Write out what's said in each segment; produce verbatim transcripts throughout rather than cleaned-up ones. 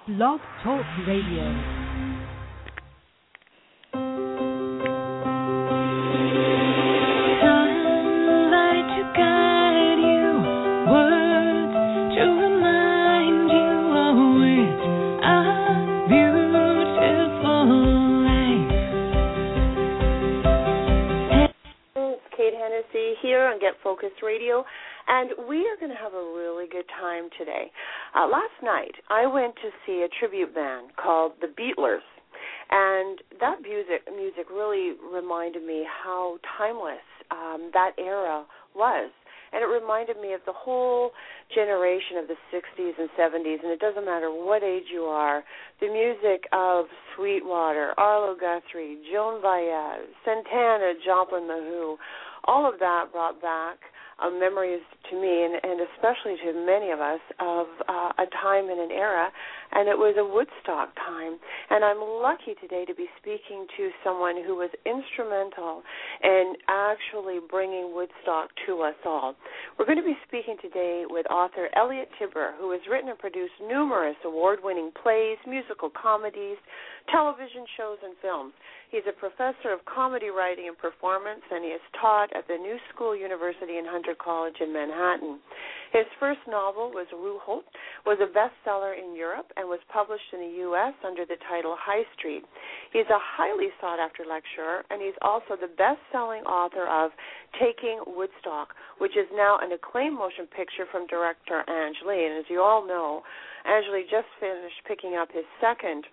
Blog Talk Radio. Here on Get Focused Radio, and we are going to have a really good time today. Uh, last night, I went to see a tribute band called the Beatlers, and that music music really reminded me how timeless um, that era was. And it reminded me of the whole generation of the sixties and seventies, and it doesn't matter what age you are, the music of Sweetwater, Arlo Guthrie, Joan Baez, Santana, Joplin, The Who, all of that brought back uh, memories to me, and, and especially to many of us, of uh, a time in an era, and it was a Woodstock time. And I'm lucky today to be speaking to someone who was instrumental in actually bringing Woodstock to us all. We're going to be speaking today with author Elliot Tibber, who has written and produced numerous award-winning plays, musical comedies, television shows, and films. He's a professor of comedy writing and performance, and he has taught at the New School University in Hunter College in Manhattan. His first novel, was Ruholt, was a bestseller in Europe and was published in the U S under the title High Street. He's a highly sought-after lecturer, and he's also the best-selling author of Taking Woodstock, which is now an acclaimed motion picture from director Ang Lee. And as you all know, Ang Lee just finished picking up his second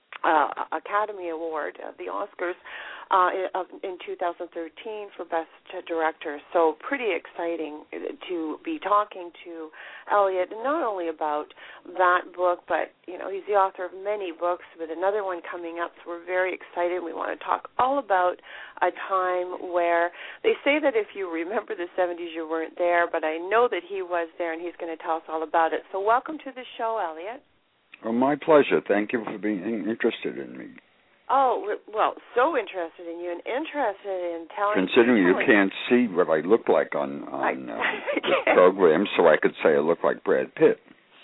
Uh, Academy Award, uh, the Oscars, uh, in, in two thousand thirteen for Best Director. So pretty exciting to be talking to Elliot, not only about that book, but, you know, he's the author of many books with another one coming up, so we're very excited. We want to talk all about a time where they say that if you remember the seventies, you weren't there, but I know that he was there, and he's going to tell us all about it. So welcome to the show, Elliot. Well, my pleasure. Thank you for being interested in me. Oh, well, so interested in you and interested in telling Considering people. You can't see what I look like on, on uh, the program, so I could say I look like Brad Pitt.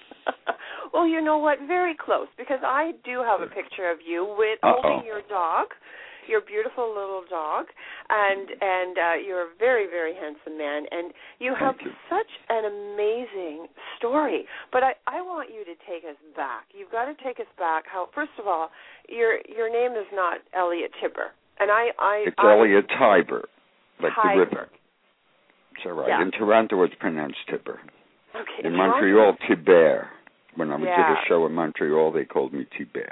Well, you know what? Very close, because I do have a picture of you with Uh-oh. holding your dog, your beautiful little dog, and and uh, you're a very, very handsome man, and you have you. such an amazing story. But I, I want you to take us back. You've got to take us back. How first of all, your your name is not Elliot Tibber, and I, I it's I, Elliot Tiber, like Tiber. the river. It's all right. Yeah. In Toronto, it's pronounced Tibber. Okay. In Montreal, Tibert. When I yeah. did a show in Montreal, they called me Tibert.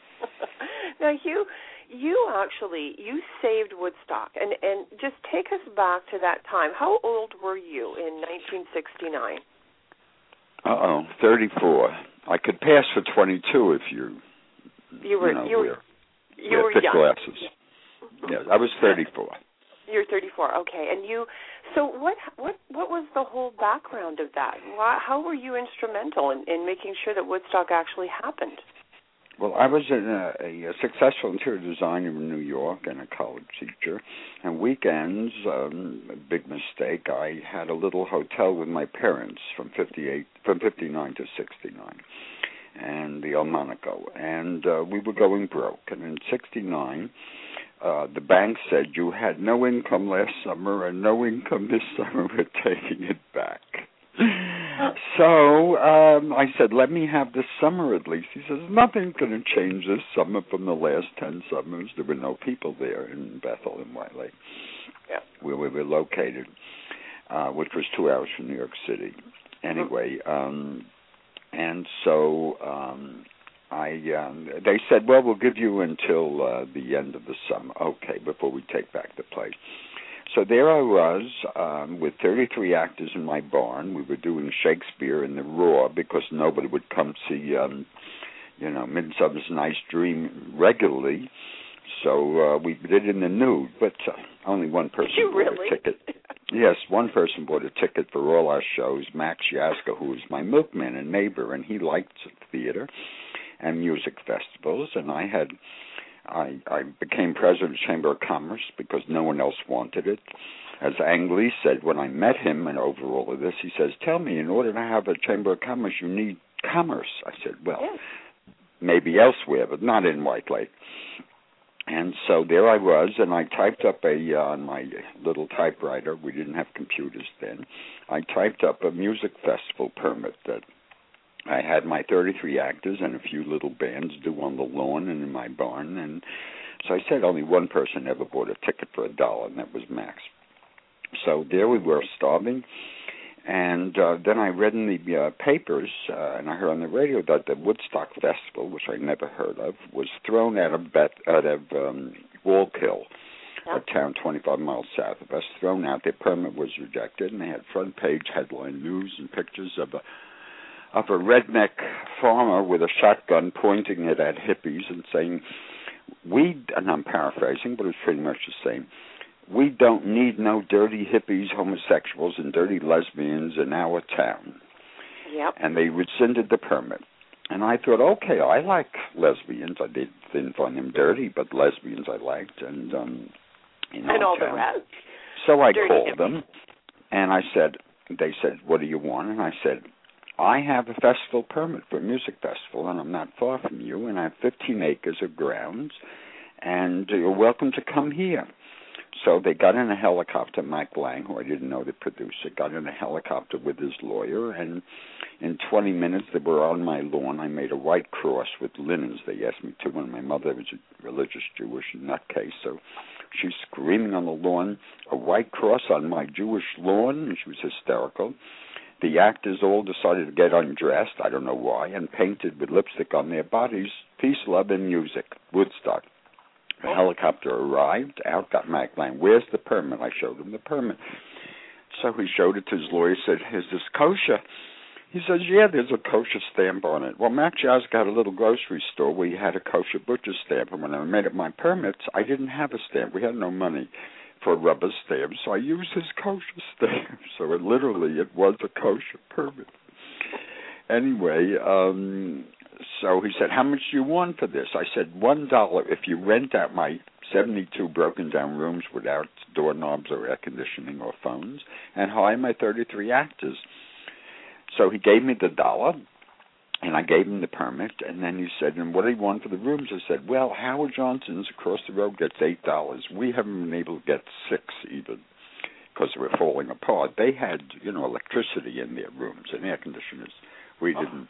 Now you. You actually, you saved Woodstock, and, and just take us back to that time. How old were you in nineteen sixty-nine? Uh-oh, thirty-four. I could pass for twenty-two if you, you were, you know, you were, wear, you wear were thick young. glasses. Yeah, I was thirty-four. You're thirty-four, okay. And you, so what what, what was the whole background of that? Why, how were you instrumental in, in making sure that Woodstock actually happened? Well, I was a, a, a successful interior designer in New York and a college teacher. And weekends, um, a big mistake, I had a little hotel with my parents from fifty-eight, from fifty-nine to sixty-nine, and the El Monaco. And uh, we were going broke. And in sixty-nine, uh, the bank said, you had no income last summer and no income this summer. We're taking it back. So um, I said, let me have this summer at least. He says, nothing's going to change this summer from the last ten summers. There were no people there in Bethel and White Lake, yeah. where we were located, uh, which was two hours from New York City. Anyway, um, and so um, I, um, they said, well, we'll give you until uh, the end of the summer, okay, before we take back the place. So there I was um, with thirty-three actors in my barn. We were doing Shakespeare in the Raw because nobody would come see, um, you know, Midsummer's Night's Dream regularly. So uh, we did it in the nude, but uh, only one person you bought really? a ticket. Yes, one person bought a ticket for all our shows, Max Yaska, who was my milkman and neighbor, and he liked theater and music festivals, and I had... I, I became president of the Chamber of Commerce because no one else wanted it. As Ang Lee said when I met him and over all of this, he says, tell me, in order to have a Chamber of Commerce, you need commerce. I said, well, yes. maybe elsewhere, but not in White Lake. And so there I was, and I typed up a, uh, on my little typewriter, we didn't have computers then, I typed up a music festival permit that I had my thirty-three actors and a few little bands do on the lawn and in my barn. And so I said only one person ever bought a ticket for a dollar, and that was Max. So there we were, starving. And uh, then I read in the uh, papers, uh, and I heard on the radio that the Woodstock Festival, which I never heard of, was thrown out of, Bet- out of um, Wallkill, yeah. a town twenty-five miles south of us, thrown out. Their permit was rejected, and they had front-page headline news and pictures of a of a redneck farmer with a shotgun pointing it at hippies and saying, we, and I'm paraphrasing, but it's pretty much the same, we don't need no dirty hippies, homosexuals, and dirty lesbians in our town. Yep. And they rescinded the permit. And I thought, okay, I like lesbians. I did, didn't find them dirty, but lesbians I liked. And, um, in and all town. the rest. So I dirty called hippies. them, and I said, they said, what do you want? And I said, I have a festival permit for a music festival, and I'm not far from you, and I have fifteen acres of grounds, and you're welcome to come here. So they got in a helicopter, Mike Lang, who I didn't know the producer, got in a helicopter with his lawyer, and in twenty minutes they were on my lawn. I made a white cross with linens, they asked me to, and my mother was a religious Jewish nutcase, so she's screaming on the lawn, a white cross on my Jewish lawn, and she was hysterical. The actors all decided to get undressed, I don't know why, and painted with lipstick on their bodies, peace, love, and music, Woodstock. The helicopter arrived, out got Mike Lang. Where's the permit? I showed him the permit. So he showed it to his lawyer, said, is this kosher? He says, yeah, there's a kosher stamp on it. Well, Max Yazka had a little grocery store where he had a kosher butcher stamp, and when I made up my permits, I didn't have a stamp. We had no money for rubber stamps, so I used his kosher stamp. So it literally, it was a kosher permit. Anyway, um, so he said, how much do you want for this? I said, one dollar if you rent out my seventy-two broken-down rooms without doorknobs or air conditioning or phones, and hire my thirty-three actors. So he gave me the dollar, and I gave him the permit, and then he said, and what do you want for the rooms? I said, well, Howard Johnson's across the road gets eight dollars. We haven't been able to get six even because we're falling apart. They had, you know, electricity in their rooms and air conditioners. We didn't.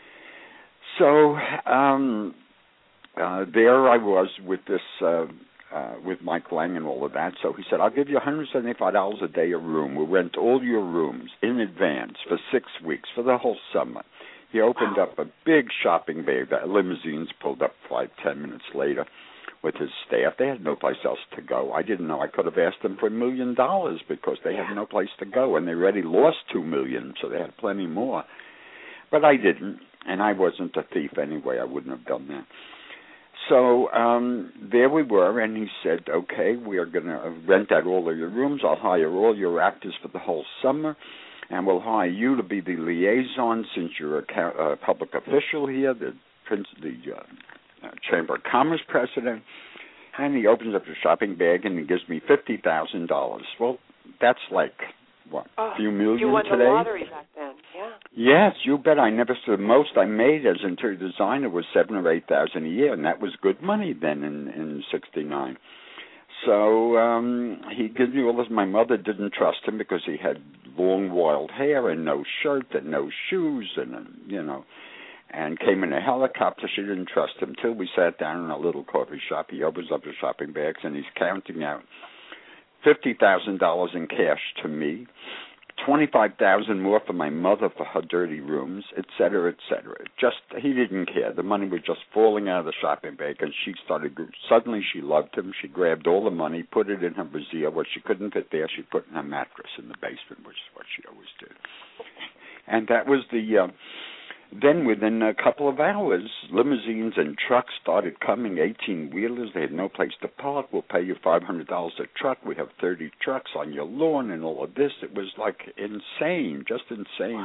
So um, uh, there I was with this, uh, uh, with Mike Lang and all of that. So he said, I'll give you one hundred seventy-five dollars a day a room. We'll rent all your rooms in advance for six weeks, for the whole summer. He opened up a big shopping bag that limousines pulled up five, ten minutes later with his staff. They had no place else to go. I didn't know. I could have asked them for a million dollars because they had no place to go, and they already lost two million, so they had plenty more. But I didn't, and I wasn't a thief anyway. I wouldn't have done that. So um, there we were, and he said, okay, we are going to rent out all of your rooms. I'll hire all your actors for the whole summer, and we'll hire you to be the liaison since you're a uh, public official here, the, prince, the uh, uh, Chamber of Commerce president. And he opens up the shopping bag, and he gives me fifty thousand dollars. Well, that's like, what, oh, a few million you won today? The lottery back then, yeah. Yes, you bet. I never saw the most I made as interior designer was seven or eight thousand a year, and that was good money then in in sixty-nine. So um, he gives me all this. My mother didn't trust him because he had long, wild hair and no shirt and no shoes, and uh, you know, and came in a helicopter. She didn't trust him till we sat down in a little coffee shop. He opens up the shopping bags and he's counting out fifty thousand dollars in cash to me, twenty-five thousand dollars more for my mother for her dirty rooms, et cetera, et cetera. Just, he didn't care. The money was just falling out of the shopping bag, and she started, suddenly she loved him. She grabbed all the money, put it in her brassiere. What she couldn't fit there, she put in her mattress in the basement, which is what she always did. And that was the... Uh, Then within a couple of hours, limousines and trucks started coming, eighteen-wheelers. They had no place to park. We'll pay you five hundred dollars a truck. We have thirty trucks on your lawn and all of this. It was like insane, just insane.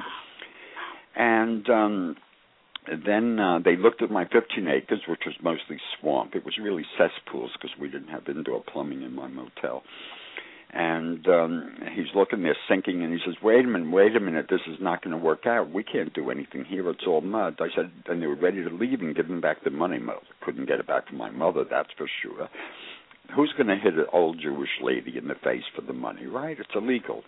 And um, then uh, they looked at my fifteen acres, which was mostly swamp. It was really cesspools because we didn't have indoor plumbing in my motel. And um, he's looking there sinking, and he says, wait a minute, wait a minute, this is not going to work out. We can't do anything here. It's all mud. I said, and they were ready to leave and give him back the money. Mother couldn't get it back from my mother, that's for sure. Who's going to hit an old Jewish lady in the face for the money, right? It's illegal.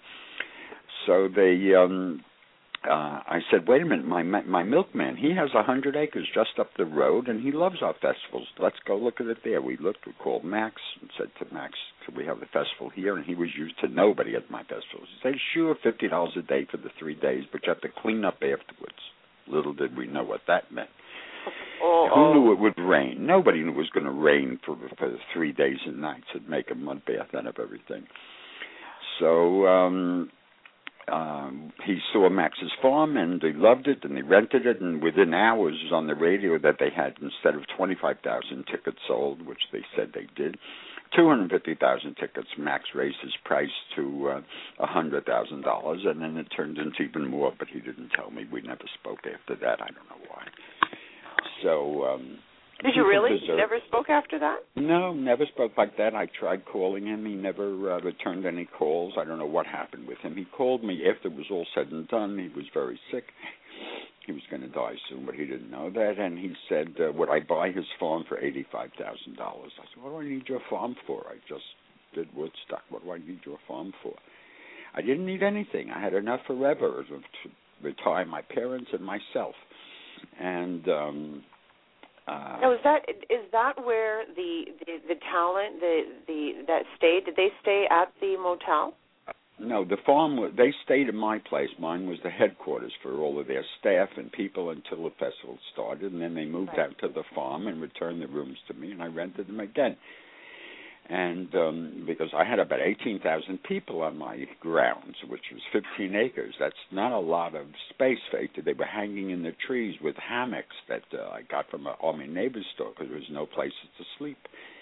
So they... Um, Uh, I said, wait a minute, my my milkman, he has a hundred acres just up the road, and he loves our festivals. Let's go look at it there. We looked, we called Max and said to Max, could we have the festival here? And he was used to nobody at my festivals. He said, sure, fifty dollars a day for the three days, but you have to clean up afterwards. Little did we know what that meant. Oh, Who knew it would rain? Nobody knew it was going to rain for, for three days and nights. It'd make a mud bath out of everything. So... um Um, he saw Max's farm, and they loved it, and they rented it, and within hours it was on the radio that they had, instead of twenty-five thousand tickets sold, which they said they did, two hundred fifty thousand tickets. Max raised his price to uh, one hundred thousand dollars, and then it turned into even more, but he didn't tell me. We never spoke after that. I don't know why. So... Um, Did you really? You never spoke after that? No, never spoke like that. I tried calling him. He never uh, returned any calls. I don't know what happened with him. He called me after it was all said and done. He was very sick. He was going to die soon, but he didn't know that. And he said, uh, would I buy his farm for eighty-five thousand dollars? I said, what do I need your farm for? I just did Woodstock. What do I need your farm for? I didn't need anything. I had enough forever to retire my parents and myself. And... um Uh, now, is that is that where the, the, the talent the the that stayed? Did they stay at the motel? No, the farm. They stayed at my place. Mine was the headquarters for all of their staff and people until the festival started, and then they moved right. out to the farm and returned the rooms to me, and I rented them again. And um, because I had about eighteen thousand people on my grounds, which was fifteen acres, that's not a lot of space. They were hanging in the trees with hammocks that uh, I got from an Army neighbor's store because there was no places to sleep.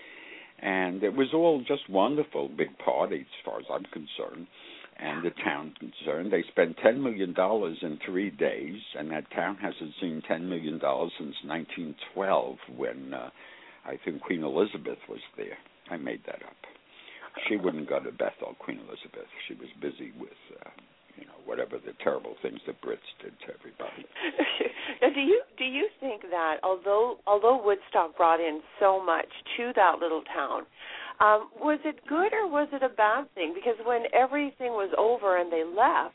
And it was all just wonderful, big party as far as I'm concerned, and the town concerned. They spent ten million dollars in three days, and that town hasn't seen ten million dollars since nineteen twelve when uh, I think Queen Elizabeth was there. I made that up. She wouldn't go to Bethel, Queen Elizabeth. She was busy with, uh, you know, whatever the terrible things the Brits did to everybody. Now, do you do you think that although although Woodstock brought in so much to that little town, um, was it good or was it a bad thing? Because when everything was over and they left,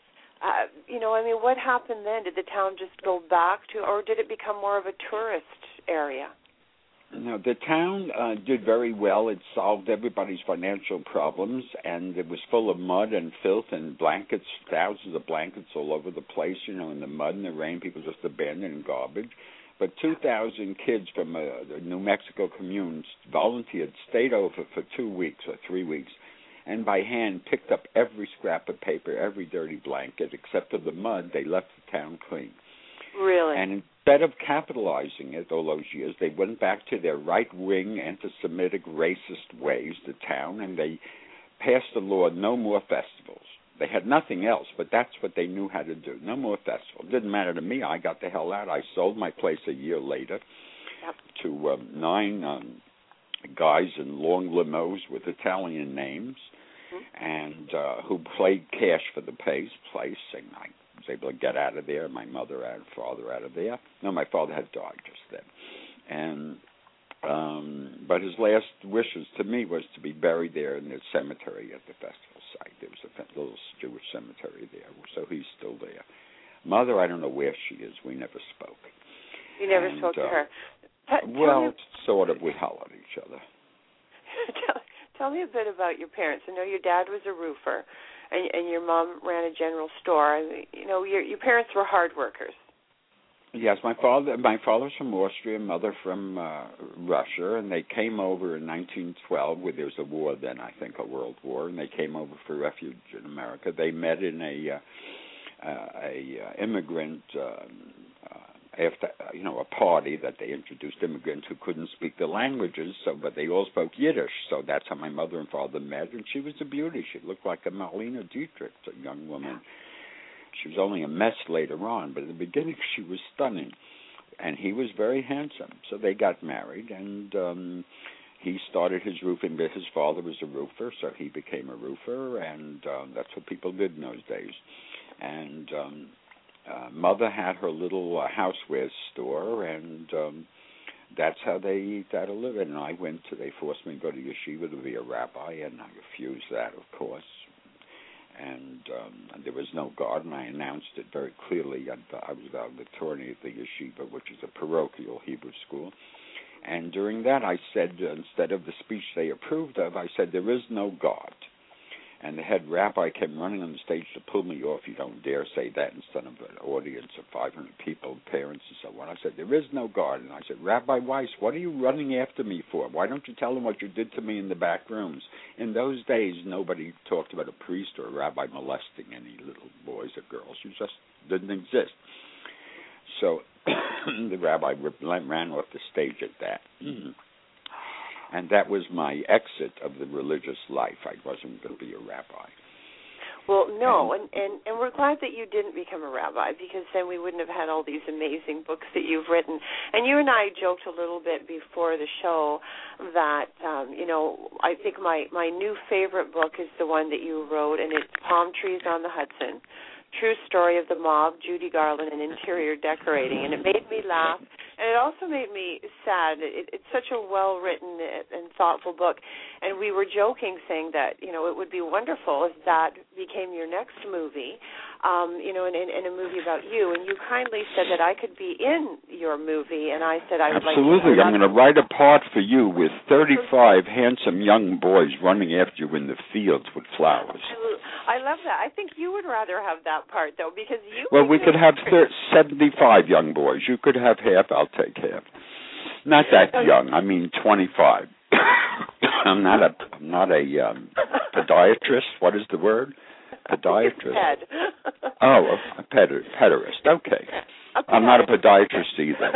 uh, you know, I mean, what happened then? Did the town just go back to, or did it become more of a tourist area? No, the town uh, did very well. It solved everybody's financial problems, and it was full of mud and filth and blankets, thousands of blankets all over the place, you know, in the mud and the rain, people just abandoning garbage. But two thousand kids from uh, the New Mexico communes volunteered, stayed over for two weeks or three weeks, and by hand picked up every scrap of paper, every dirty blanket, except for the mud. They left the town clean. Really? And instead of capitalizing it all those years, they went back to their right-wing, anti-Semitic, racist ways, the town, and they passed a law, no more festivals. They had nothing else, but that's what they knew how to do. No more festivals. It didn't matter to me. I got the hell out. I sold my place a year later yep. to um, nine um, guys in long limos with Italian names mm-hmm. and uh, who played cash for the place, place and I was able to get out of there, my mother and father out of there. No, my father had died just then. And um, but his last wishes to me was to be buried there in the cemetery at the festival site. There was a little Jewish cemetery there, so he's still there. Mother, I don't know where she is. We never spoke. You never and, spoke to uh, her? T- well, me, sort of. We hollered at each other. tell, tell me a bit about your parents. I know your dad was a roofer. And, and your mom ran a general store. You know, your, your parents were hard workers. Yes, my father. My father's from Austria, mother from uh, Russia, and they came over in nineteen twelve. Where there was a war then, I think, a world war, and they came over for refuge in America. They met in a uh, uh, a uh, immigrant. Uh, uh, After you know a party that they introduced immigrants who couldn't speak the languages, so but they all spoke Yiddish. So that's how my mother and father met, and she was a beauty. She looked like a Marlene Dietrich, a young woman. She was only a mess later on, but in the beginning she was stunning, and he was very handsome. So they got married, and um, he started his roofing business. His father was a roofer, so he became a roofer, and um, that's what people did in those days. And um, uh, Mother had her little uh, housewares store, and um, that's how they got a living. And I went to, they forced me to go to yeshiva to be a rabbi, and I refused that, of course. And um, there was no God, and I announced it very clearly. I, I was valedictorian at the yeshiva, which is a parochial Hebrew school. And during that, I said, uh, instead of the speech they approved of, I said, there is no God. And the head rabbi came running on the stage to pull me off. You don't dare say that in front of an audience of five hundred people, parents and so on. I said, there is no God. And I said, Rabbi Weiss, what are you running after me for? Why don't you tell them what you did to me in the back rooms? In those days, nobody talked about a priest or a rabbi molesting any little boys or girls. It just didn't exist. So the rabbi ran off the stage at that. And that was my exit of the religious life. I wasn't going to be a rabbi. Well, no, and, and, and we're glad that you didn't become a rabbi, because then we wouldn't have had all these amazing books that you've written. And you and I joked a little bit before the show that, um, you know, I think my, my new favorite book is the one that you wrote, and it's Palm Trees on the Hudson, True Story of the Mob, Judy Garland, and Interior Decorating. And it made me laugh. And it also made me sad. It, it's such a well-written and thoughtful book. And we were joking, saying that, you know, it would be wonderful if that became your next movie, um, you know, in, in, in a movie about you. And you kindly said that I could be in your movie. And I said I would Absolutely. like to. I'm going to write a part for you with thirty-five handsome young boys running after you in the fields with flowers. I love that. I think you would rather have that part, though, because you... Well, we could have thir- seventy-five young boys. You could have half. I'll take half. Not that young. I mean twenty-five. I'm not a I'm not a um, podiatrist. What is the word? Podiatrist. Ped. Oh, a, a pedi- pederast. Okay. A I'm not a podiatrist either.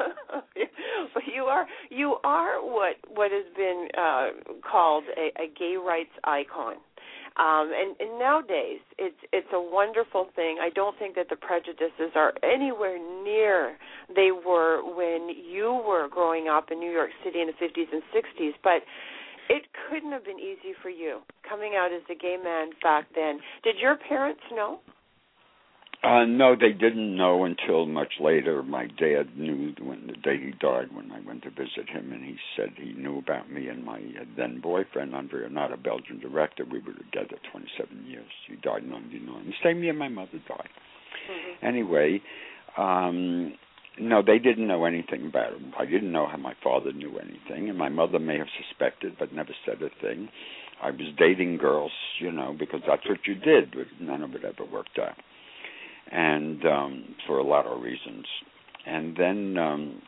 But you are you are what what has been uh, called a, a gay rights icon. Um, and, and nowadays, it's it's a wonderful thing. I don't think that the prejudices are anywhere near they were when you were growing up in New York City in the fifties and sixties. But it couldn't have been easy for you coming out as a gay man back then. Did your parents know? Uh, no, they didn't know until much later. My dad knew when the day he died, when I went to visit him, and he said he knew about me and my then boyfriend, Andrea, not a Belgian director. We were together twenty-seven years. He died in ninety-nine. The same year my mother died. Mm-hmm. Anyway, um, no, they didn't know anything about him. I didn't know how my father knew anything, and my mother may have suspected but never said a thing. I was dating girls, you know, because that's what you did, but none of it ever worked out. And um, for a lot of reasons. And then um,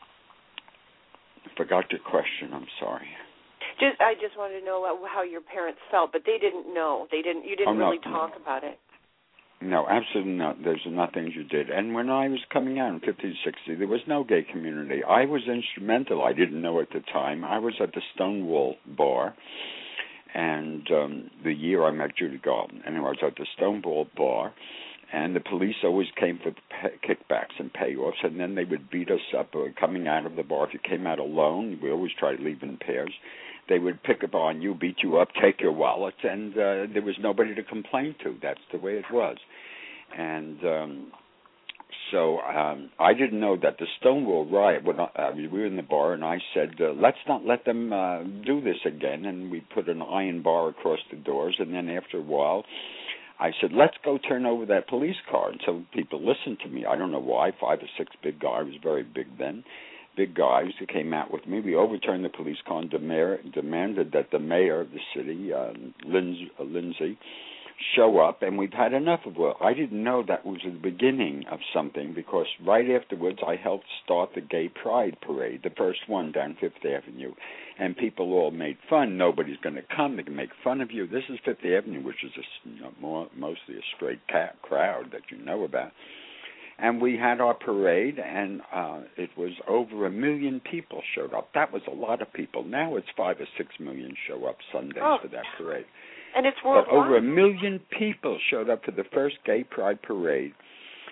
I forgot your question. I'm sorry. Just, I just wanted to know how your parents felt, but they didn't know. They didn't. You didn't oh, no, really talk no. about it. No, absolutely not. There's nothing you did. And when I was coming out in fifty, sixty, there was no gay community. I was instrumental. I didn't know at the time. I was at the Stonewall Bar, and um, the year I met Judy Garland. And I was at the Stonewall Bar. And the police always came for pay- kickbacks and payoffs, and then they would beat us up uh, coming out of the bar. If you came out alone, we always tried to leave in pairs. They would pick up on you, beat you up, take your wallet, and uh, there was nobody to complain to. That's the way it was. And um, so um, I didn't know that the Stonewall riot, when I, uh, we were in the bar, and I said, uh, let's not let them uh, do this again. And we put an iron bar across the doors, and then after a while, I said, let's go turn over that police car. And so people listened to me. I don't know why. Five or six big guys. I was very big then. Big guys who came out with me. We overturned the police car and dem- demanded that the mayor of the city, uh, Lindsay, uh, Lindsay, show up. And we've had enough of it. I didn't know that was the beginning of something, because right afterwards I helped start the Gay Pride Parade, the first one down Fifth Avenue. And people all made fun. Nobody's going to come. They can make fun of you. This is Fifth Avenue, which is a, you know, more, mostly a straight cat crowd that you know about. And we had our parade, and uh, it was over a million people showed up. That was a lot of people. Now it's five or six million show up Sundays oh. for that parade. And it's worldwide. But over a million people showed up for the first Gay Pride Parade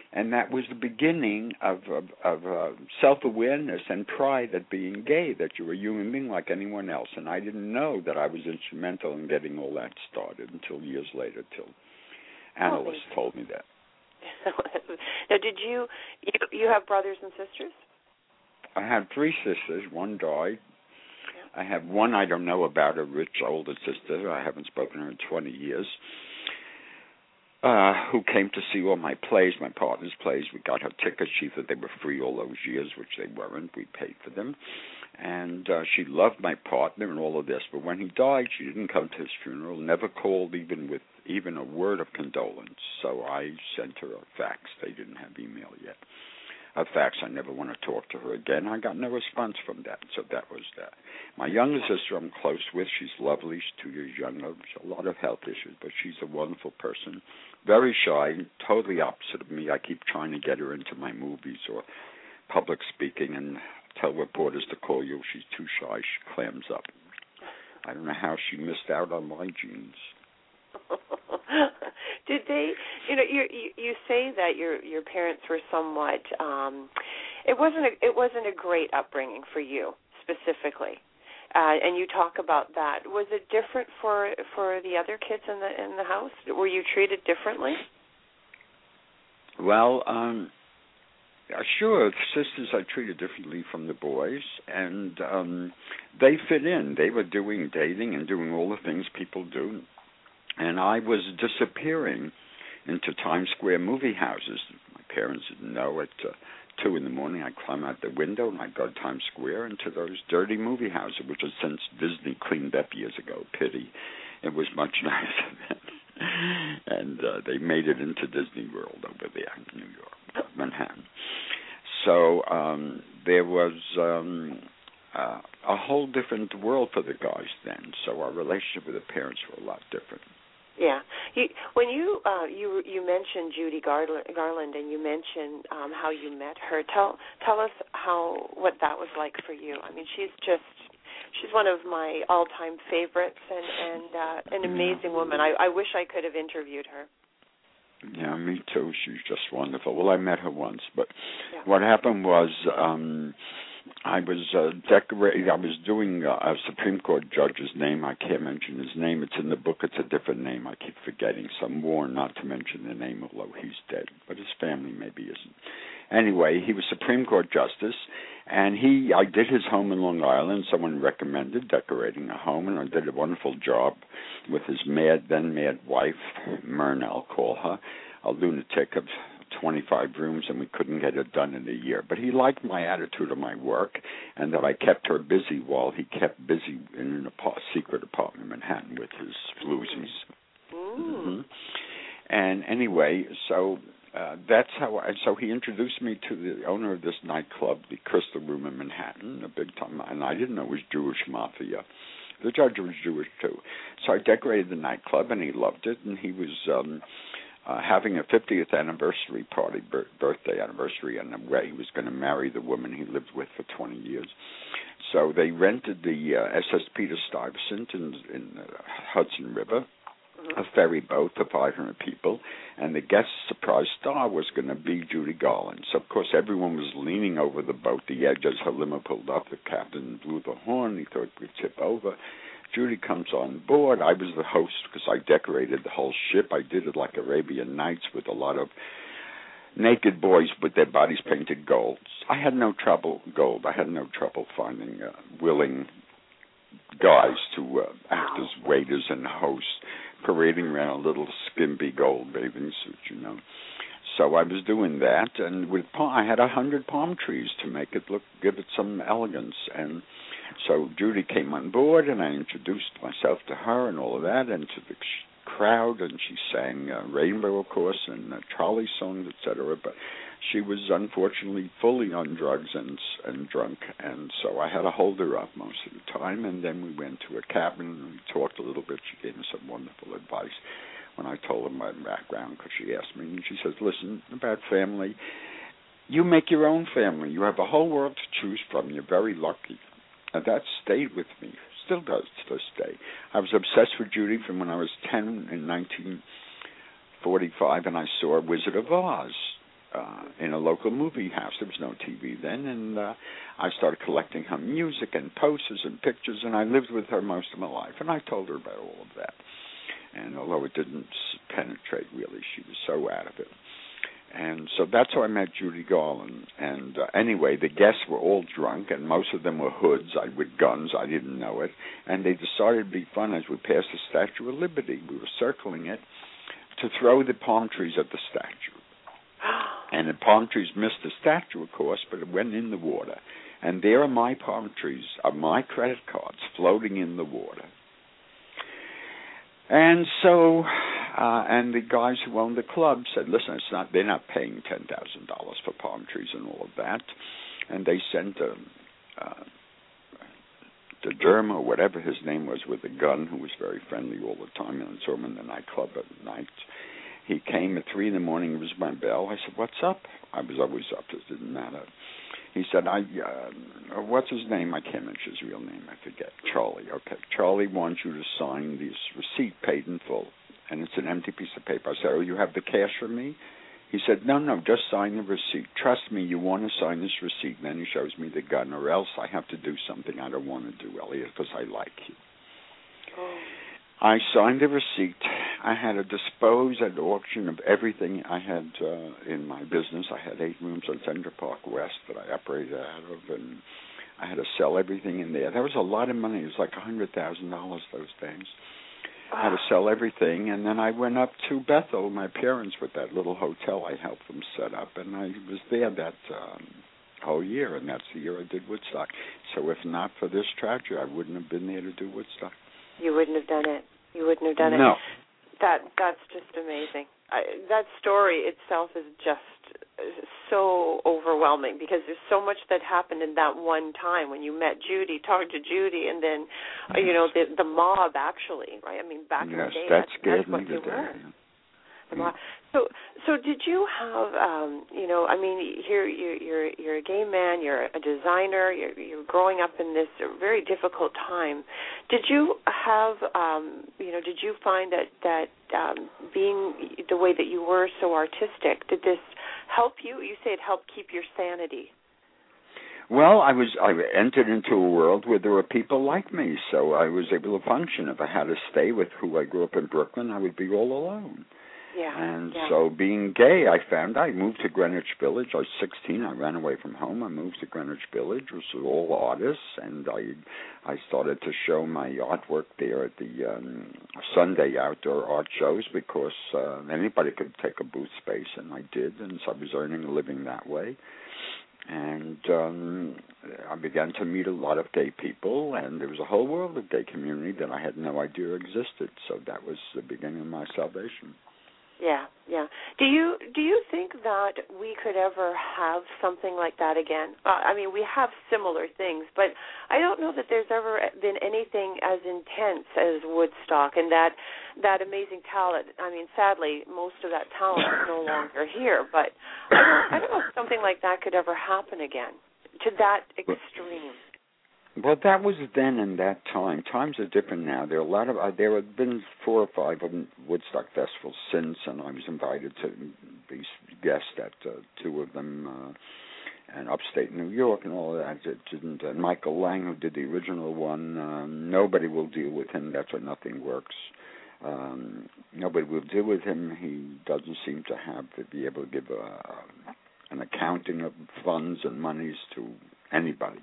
And that was the beginning of of, of uh, self-awareness and pride at being gay, that you were a human being like anyone else. And I didn't know that I was instrumental in getting all that started until years later, till analysts oh, told me that. Now, did you, you you have brothers and sisters? I had three sisters. One died. Yeah. I have one I don't know about, a rich older sister. I haven't spoken to her in twenty years. Uh, who came to see all my plays, my partner's plays. We got her tickets. She thought they were free all those years, which they weren't. We paid for them. And uh, she loved my partner and all of this. But when he died, she didn't come to his funeral, never called even with even a word of condolence. So I sent her a fax. They didn't have email yet. A fax, I never want to talk to her again. I got no response from that, so that was that. My younger sister I'm close with. She's lovely. She's two years younger. She has a lot of health issues, but she's a wonderful person. Very shy, totally opposite of me. I keep trying to get her into my movies or public speaking and tell reporters to call you. She's too shy. She clams up. I don't know how she missed out on my genes. Did they, you know, you, you you say that your your parents were somewhat, um, it wasn't a, it wasn't a great upbringing for you specifically, uh, and you talk about that. Was it different for for the other kids in the in the house? Were you treated differently? Well, um, sure, sisters I treated differently from the boys, and um, they fit in. They were doing dating and doing all the things people do. And I was disappearing into Times Square movie houses. My parents didn't know. At uh, two in the morning, I'd climb out the window and I'd go to Times Square into those dirty movie houses, which has since Disney cleaned up years ago. Pity. It was much nicer then. And uh, they made it into Disney World over there in New York, Manhattan. So um, there was um, uh, a whole different world for the guys then. So our relationship with the parents were a lot different. Yeah. You, when you uh, you you mentioned Judy Garland, and you mentioned um, how you met her. Tell tell us how what that was like for you. I mean, she's just she's one of my all-time favorites, and and uh, an amazing woman. I, I wish I could have interviewed her. Yeah, me too. She's just wonderful. Well, I met her once, but yeah. What happened was um, I was uh, decorating. I was doing uh, a Supreme Court judge's name. I can't mention his name. It's in the book. It's a different name. I keep forgetting. So I'm warned not to mention the name, although he's dead. But his family maybe isn't. Anyway, he was Supreme Court Justice, and he. I did his home in Long Island. Someone recommended decorating a home, and I did a wonderful job with his mad, then mad wife, Myrna, I'll call her, a lunatic of twenty-five rooms, and we couldn't get it done in a year. But he liked my attitude of my work, and that I kept her busy while he kept busy in an ap- secret apartment in Manhattan with his floozies. Mm-hmm. And anyway, so uh, that's how I, so he introduced me to the owner of this nightclub, the Crystal Room in Manhattan, a big time, and I didn't know it was Jewish mafia. The judge was Jewish, too. So I decorated the nightclub, and he loved it, and he was um, uh, having a fiftieth anniversary party, bir- birthday anniversary, and where he was going to marry the woman he lived with for twenty years. So they rented the uh, S S Peter Stuyvesant in, in the Hudson River, a ferry boat for five hundred people, and the guest surprise star was going to be Judy Garland. So, of course, everyone was leaning over the boat, the edge, as her limo pulled up. The captain blew the horn. He thought we'd tip over. Judy comes on board. I was the host because I decorated the whole ship. I did it like Arabian Nights with a lot of naked boys with their bodies painted gold. I had no trouble, gold. I had no trouble finding uh, willing guys to uh, act as waiters and hosts, parading around a little skimpy gold bathing suit, you know. So I was doing that, and with palm, I had a hundred palm trees to make it look, give it some elegance. And so Judy came on board, and I introduced myself to her and all of that, and to the crowd, and she sang uh, Rainbow, of course, and uh, Charlie songs, et cetera. But she was unfortunately fully on drugs and and drunk, and so I had to hold her up most of the time. And then we went to a cabin and we talked a little bit. She gave me some wonderful advice when I told her my background, because she asked me, and she says, listen, about family, you make your own family. You have a whole world to choose from. You're very lucky. And that stayed with me, still does to this day. I was obsessed with Judy from when I was ten in nineteen forty-five, and I saw Wizard of Oz. uh, in a local movie house. There was no T V then, and uh, I started collecting her music and posters and pictures, and I lived with her most of my life, and I told her about all of that. And although it didn't penetrate really, she was so out of it. And so that's how I met Judy Garland. And uh, anyway, the guests were all drunk, and most of them were hoods I, with guns. I didn't know it. And they decided it'd be fun as we passed the Statue of Liberty. We were circling it to throw the palm trees at the statue. And the palm trees missed the statue, of course, but it went in the water. And there are my palm trees, are my credit cards floating in the water. And so, uh, and the guys who owned the club said, listen, it's not, they're not paying ten thousand dollars for palm trees and all of that. And they sent a, uh, the Derma, or whatever his name was, with a gun, who was very friendly all the time, and I saw him in the nightclub at night. He came at three in the morning, it was my bell. I said, what's up? I was always up, it didn't matter. He said, "I uh, what's his name? I can't mention his real name. I forget. Charlie. Okay. Charlie wants you to sign this receipt paid in full." And it's an empty piece of paper. I said, "Oh, you have the cash for me?" He said, no, no, just sign the receipt. Trust me, you want to sign this receipt. And then he shows me the gun, or else I have to do something I don't want to do, Elliot, because I like you. Oh. I signed the receipt. I had to dispose at auction of everything I had uh, in my business. I had eight rooms on Central Park West that I operated out of, and I had to sell everything in there. There was a lot of money. It was like one hundred thousand dollars those days. I had to sell everything, and then I went up to Bethel, my parents, with that little hotel I helped them set up, and I was there that um, whole year, and that's the year I did Woodstock. So if not for this tragedy, I wouldn't have been there to do Woodstock. You wouldn't have done it. You wouldn't have done it. No. That that's just amazing. I, that story itself is just so overwhelming, because there's so much that happened in that one time when you met Judy, talked to Judy, and then yes. uh, you know the the mob actually, right? I mean, back yes, in the day, that that's, scared that's what me they today. were. The mob. So, so did you have, um, you know, I mean, here you're, you're you're a gay man, you're a designer, you're, you're growing up in this very difficult time. Did you have, um, you know, did you find that that um, being the way that you were so artistic, did this help you? You say it helped keep your sanity. Well, I was I entered into a world where there were people like me, so I was able to function. If I had to stay with who I grew up in Brooklyn, I would be all alone. Yeah, and yeah. so being gay, I found I moved to Greenwich Village. I was sixteen. I ran away from home. I moved to Greenwich Village, which was all artists, and I I started to show my artwork there at the um, Sunday outdoor art shows, because uh, anybody could take a booth space, and I did, and so I was earning a living that way. And um, I began to meet a lot of gay people, and there was a whole world of gay community that I had no idea existed. So that was the beginning of my salvation. Yeah, yeah. Do you do you think that we could ever have something like that again? Uh, I mean, we have similar things, but I don't know that there's ever been anything as intense as Woodstock and that that amazing talent. I mean, sadly, most of that talent is no longer here, but I don't, I don't know if something like that could ever happen again to that extreme. Well, that was then and that time. Times are different now. There are a lot of uh, there have been four or five of Woodstock festivals since, and I was invited to be guest at uh, two of them, uh, and upstate New York and all of that. It didn't. Uh, Michael Lang, who did the original one, uh, nobody will deal with him. That's why nothing works. Um, nobody will deal with him. He doesn't seem to have to be able to give a, an accounting of funds and monies to anybody.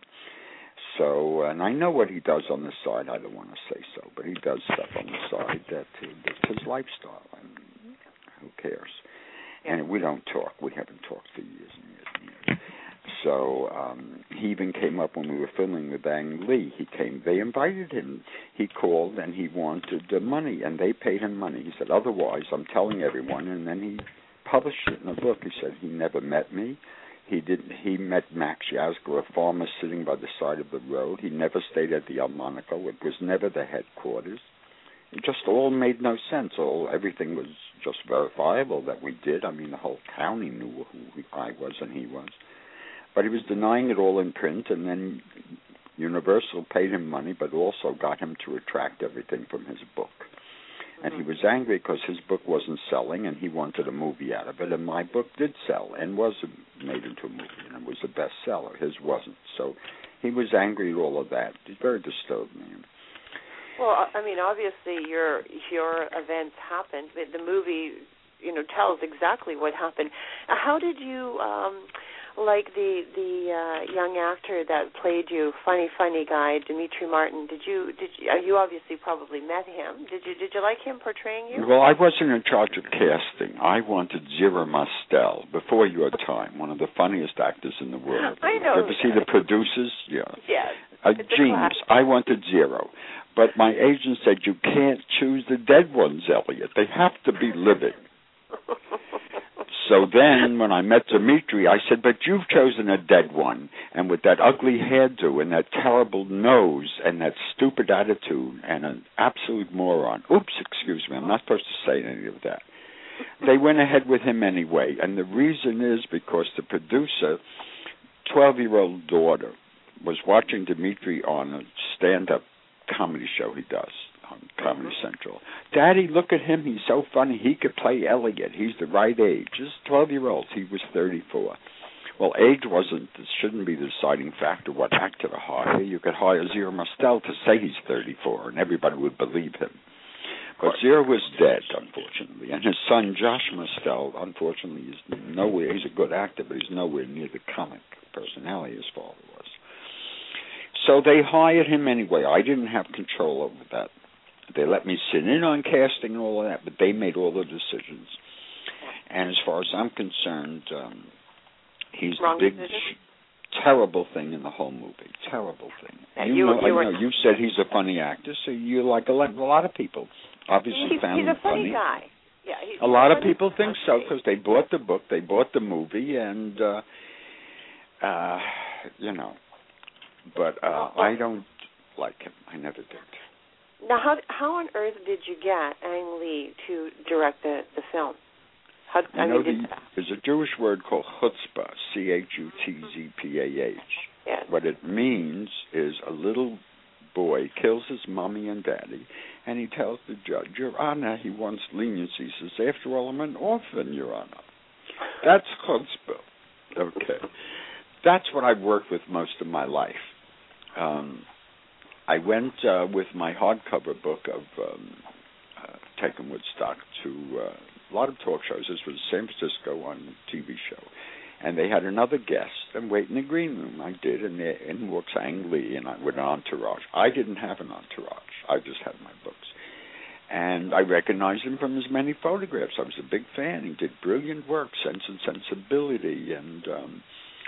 So, and I know what he does on the side. I don't want to say so, but he does stuff on the side that that's his lifestyle, and who cares? And we don't talk. We haven't talked for years and years and years. So um, he even came up when we were filming with Ang Lee. He came. They invited him. He called, and he wanted the money, and they paid him money. He said, otherwise, I'm telling everyone. And then he published it in a book. He said, he never met me. He didn't. He met Max Yasgur, a farmer sitting by the side of the road. He never stayed at the Almonico. It was never the headquarters. It just all made no sense. All everything was just verifiable that we did. I mean, the whole county knew who I was and he was. But he was denying it all in print, and then Universal paid him money, but also got him to retract everything from his book. And he was angry because his book wasn't selling, and he wanted a movie out of it. And my book did sell and was made into a movie, and it was a bestseller. His wasn't. So he was angry at all of that. It very disturbed me. Well, I mean, obviously your your events happened. The movie, you know, tells exactly what happened. How did you, um, like the the uh, young actor that played you, funny funny guy, Demetri Martin? Did you did you, you obviously probably met him? Did you did you like him portraying you? Well, I wasn't in charge of casting. I wanted Zero Mostel, before your time, one of the funniest actors in the world. I know. You ever see The Producers? Yeah. Yes. Uh, James, I wanted Zero. But my agent said, you can't choose the dead ones, Elliot. They have to be living. So then when I met Demetri, I said, but you've chosen a dead one. And with that ugly hairdo and that terrible nose and that stupid attitude and an absolute moron. Oops, excuse me, I'm not supposed to say any of that. They went ahead with him anyway. And the reason is because the producer, twelve-year-old daughter, was watching Demetri on a stand-up comedy show he does on Comedy Central. Daddy, look at him. He's so funny. He could play Elliot. He's the right age. This twelve-year-old. He was thirty-four. Well, age wasn't, it shouldn't be the deciding factor what actor to hire. You could hire Zero Mostel to say he's thirty-four, and everybody would believe him. But Zero was dead, unfortunately. And his son, Josh Mostel, unfortunately, is nowhere. He's a good actor, but he's nowhere near the comic personality his father was. So they hired him anyway. I didn't have control over that. They let me sit in on casting and all of that, but they made all the decisions. And as far as I'm concerned, um, he's Wrong the big, decision? terrible thing in the whole movie. Terrible thing. And you, you, know, you, were, I know, you said he's a funny actor, so you like a lot, a lot of people obviously he's, found he's him a funny. funny. guy. Yeah, he's, a he's lot a of people think guy. so because they bought the book, they bought the movie, and, uh, uh, you know. But uh, I don't like him. I never did. Now, how how on earth did you get Ang Lee to direct the, the film? How, you I know, mean, the, there's a Jewish word called chutzpah, C H U T Z P A H. Yes. What it means is a little boy kills his mommy and daddy, and he tells the judge, Your Honor, he wants leniency. He says, after all, I'm an orphan, Your Honor. That's chutzpah. Okay. That's what I've worked with most of my life. Um, I went uh, with my hardcover book of um, uh, Taking Woodstock to uh, a lot of talk shows. This was San Francisco on a T V show. And they had another guest and wait in the green room. I did, and there, in walks Ang Lee and I, with an entourage. I didn't have an entourage. I just had my books. And I recognized him from his many photographs. I was a big fan. He did brilliant work, Sense and Sensibility, and um,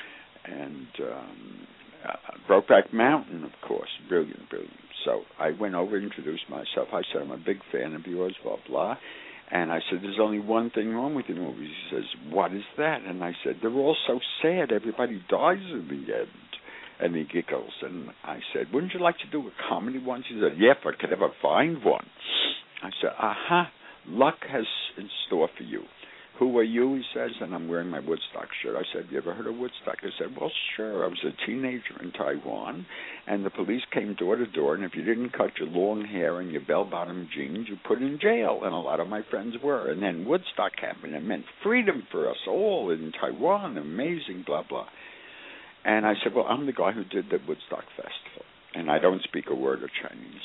and um, uh, Brokeback Mountain, of course. Brilliant, brilliant. So I went over and introduced myself. I said, I'm a big fan of yours, blah, blah. And I said, there's only one thing wrong with your movies. He says, what is that? And I said, they're all so sad. Everybody dies in the end. And he giggles. And I said, wouldn't you like to do a comedy once? He said, yeah, if I could ever find one. I said, aha, luck has in store for you. Who are you, he says, and I'm wearing my Woodstock shirt. I said, you ever heard of Woodstock? I said, well, sure. I was a teenager in Taiwan, and the police came door to door, and if you didn't cut your long hair and your bell-bottom jeans, you put in jail, and a lot of my friends were. And then Woodstock happened. It meant freedom for us all in Taiwan, amazing, blah, blah. And I said, well, I'm the guy who did the Woodstock Festival, and I don't speak a word of Chinese.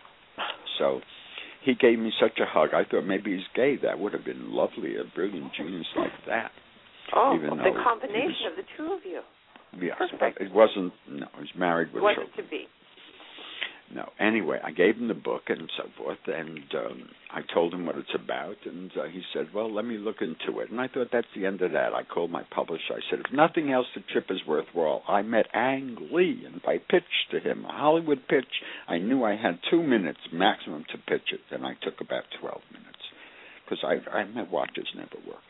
So he gave me such a hug. I thought maybe he's gay. That would have been lovely, a brilliant genius like that. Oh, even the though combination was, of the two of you. Yes, Perfect. but it wasn't, no, he was married with wasn't children. to be. No. Anyway, I gave him the book and so forth, and um, I told him what it's about, and uh, he said, well, let me look into it. And I thought that's the end of that. I called my publisher. I said, if nothing else, the trip is worthwhile. I met Ang Lee, and if I pitched to him a Hollywood pitch, I knew I had two minutes maximum to pitch it, and I took about twelve minutes, because I, I, my watches never work.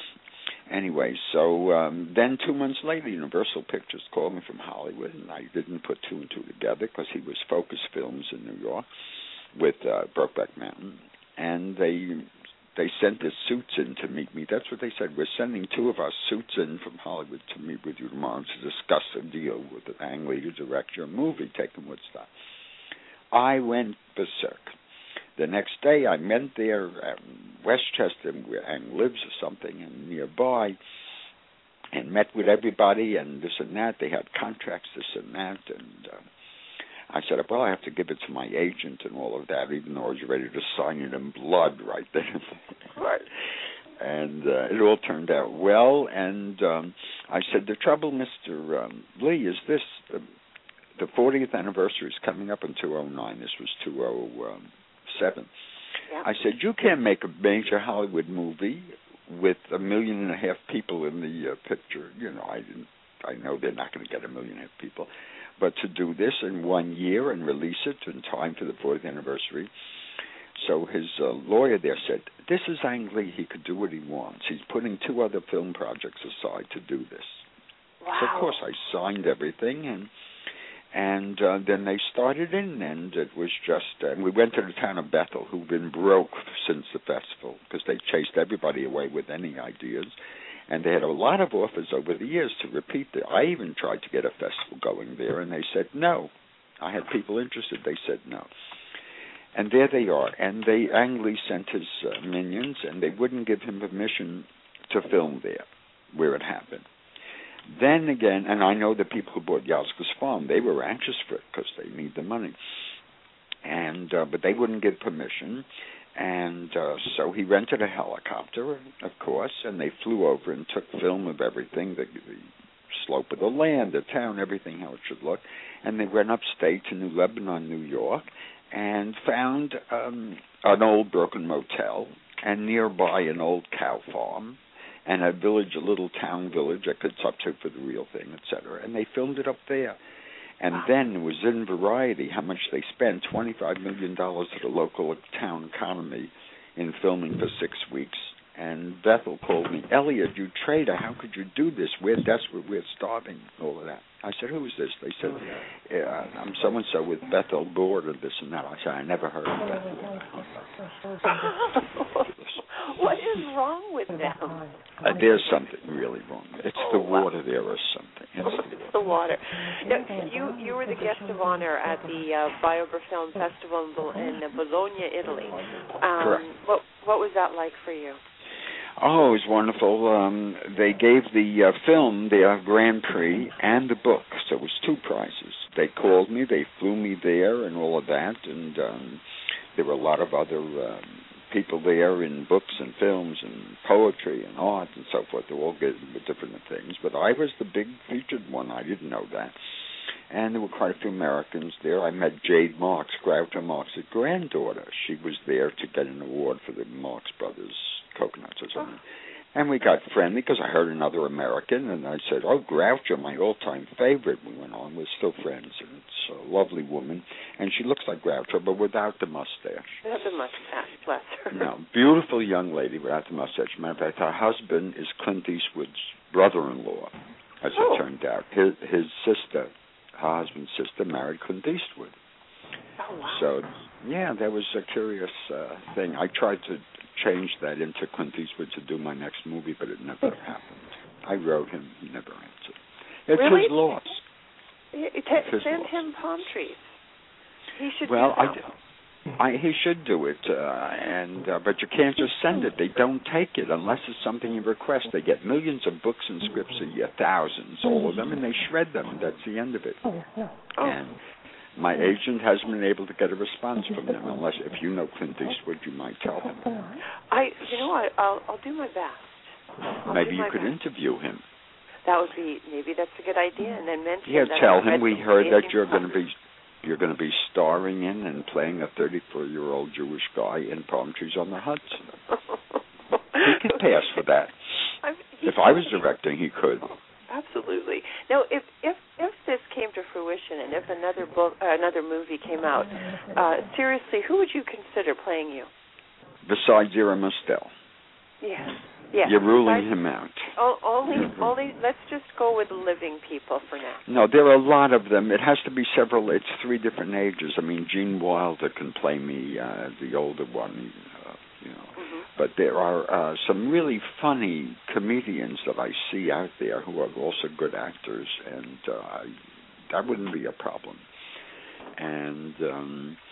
Anyway, so um, then two months later, Universal Pictures called me from Hollywood, and I didn't put two and two together because he was Focus Films in New York with uh, Brokeback Mountain, and they they sent their suits in to meet me. That's what they said. We're sending two of our suits in from Hollywood to meet with you tomorrow to discuss a deal with Ang Lee to direct your movie, Taking Woodstock. I went berserk. the next day I went there, um, Westchester and lives or something, and nearby, and met with everybody and this and that. They had contracts, this and that, and uh, I said, well, I have to give it to my agent and all of that, even though I was ready to sign it in blood right then. Right. And uh, it all turned out well, and um, I said, the trouble, Mister Um, Lee, is this, uh, the fortieth anniversary is coming up in two thousand nine. This was two thousand seven. Yep. I said, you can't make a major Hollywood movie with a million and a half people in the uh, picture. You know, I didn't. I know they're not going to get a million and a half people. But to do this in one year and release it in time for the fortieth anniversary. So his uh, lawyer there said, this is Ang Lee. He could do what he wants. He's putting two other film projects aside to do this. Wow. So, of course, I signed everything, and and uh, then they started in, and it was just, uh, we went to the town of Bethel, who've been broke since the festival, because they chased everybody away with any ideas. And they had a lot of offers over the years to repeat it. I even tried to get a festival going there, and they said no. I had people interested. They said no. And there they are. And they, Ang Lee sent his uh, minions, and they wouldn't give him permission to film there, where it happened. Then again, and I know the people who bought Yowska's Farm, they were anxious for it because they need the money. And uh, but they wouldn't give permission. And uh, so he rented a helicopter, of course, and they flew over and took film of everything, the, the slope of the land, the town, everything, how it should look. And they went upstate to New Lebanon, New York, and found um, an old broken motel, and nearby an old cow farm, and a village, a little town village that could substitute for the real thing, et cetera. And they filmed it up there. And then it was in Variety how much they spent, twenty-five million dollars to the local town economy in filming for six weeks. And Bethel called me, Elliot, you traitor, how could you do this? We're desperate, we're starving, all of that. I said, who is this? They said, yeah, I'm so-and-so with Bethel Board or this and that. I said, I never heard of that. What is wrong with them? Uh, there's something really wrong. It's oh, the water wow. there or something. It's, it's the water. Now, you you were the guest of honor at the uh, Biobra Film Festival in Bologna, Italy. Um, Correct. What, what was that like for you? Oh, it was wonderful. Um, they gave the uh, film their Grand Prix and the book, so it was two prizes. They called me, they flew me there and all of that, and um, there were a lot of other um, people there in books and films and poetry and art and so forth. They were all getting with different things, but I was the big featured one. I didn't know that. And there were quite a few Americans there. I met Jade Marks, Groucho Marx' granddaughter. She was there to get an award for the Marx Brothers Coconuts or something. And we got friendly because I heard another American, and I said, oh, Groucho, my all-time favorite. We went on. We're still friends, and it's a lovely woman. And she looks like Groucho, but without the mustache. Without the mustache, bless her. No, beautiful young lady without the mustache. Matter of fact, her husband is Clint Eastwood's brother-in-law, as oh. it turned out. His, his sister, her husband's sister, married Clint Eastwood. Oh, wow. So, yeah, that was a curious uh, thing. I tried to change that into Clint Eastwood to do my next movie, but it never happened. I wrote him, he never answered. It's really? his loss. It, it, his send loss. him palm trees. He should well, do that. I, I, he should do it, uh, and uh, but you can't just send it. They don't take it unless it's something you request. They get millions of books and scripts a year, thousands, all of them, and they shred them. That's the end of it. Oh. And my agent hasn't been able to get a response from them, unless if you know Clint Eastwood, you might tell him. I, you know, I, I'll, I'll do my best. I'll maybe you could best. interview him. That would be maybe that's a good idea, and then mention. Yeah, that tell I him we heard that you're going to be be you're going to be starring in and playing a thirty-four-year-old Jewish guy in Palm Trees on the Hudson. He could pass for that. I, if I was directing, he could. Absolutely. Now, if if if this came to fruition, and if another book, uh, another movie came out, uh, seriously, who would you consider playing you? Besides Ira Mustel. Yes. Yes. You're ruling Besides, him out. Oh, only, only. Let's just go with living people for now. No, there are a lot of them. It has to be several. It's three different ages. I mean, Gene Wilder can play me, uh, the older one. Uh, you know. Mm-hmm. But there are uh, some really funny comedians that I see out there who are also good actors, and uh, that wouldn't be a problem. And um,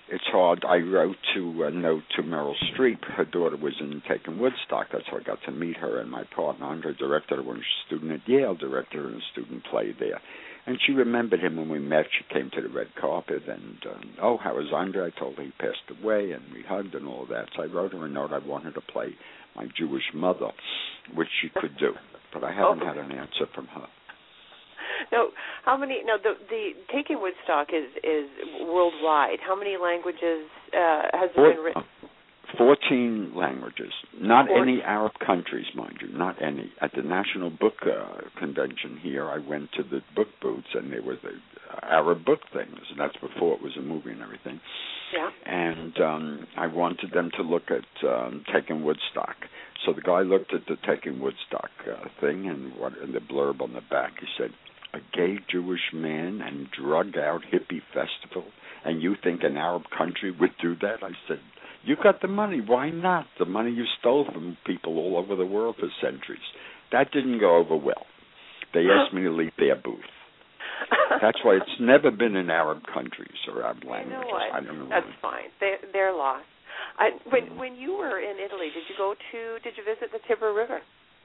it's hard. I wrote to a note to Meryl Streep. Her daughter was in taking Woodstock. That's how I got to meet her and my partner, Andre, director, when she was a student at Yale, director and a student play there. And she remembered him when we met. She came to the red carpet, and, um, oh, how was Andre? I told her he passed away, and we hugged and all that. So I wrote her a note. I wanted to play my Jewish mother, which she could do, but I haven't oh. had an answer from her. No, how many? No, the the Taking Woodstock is is worldwide. How many languages uh, has it Four, been written? Fourteen languages. Not Fourteen. Any Arab countries, mind you. Not any. At the National Book uh, Convention here, I went to the book booths, and there was the uh, Arab book things, and that's before it was a movie and everything. Yeah. And um, I wanted them to look at um, Taking Woodstock. So the guy looked at the Taking Woodstock uh, thing, and what in the blurb on the back, he said, "A gay Jewish man and drug-out hippie festival, and you think an Arab country would do that?" I said, "You got the money. Why not? The money you stole from people all over the world for centuries." That didn't go over well. They asked me to leave their booth. That's why it's never been in Arab countries or Arab languages. You know what? I don't know. That's why. fine. They, they're lost. I, when when you were in Italy, did you go to? Did you visit the Tiber River?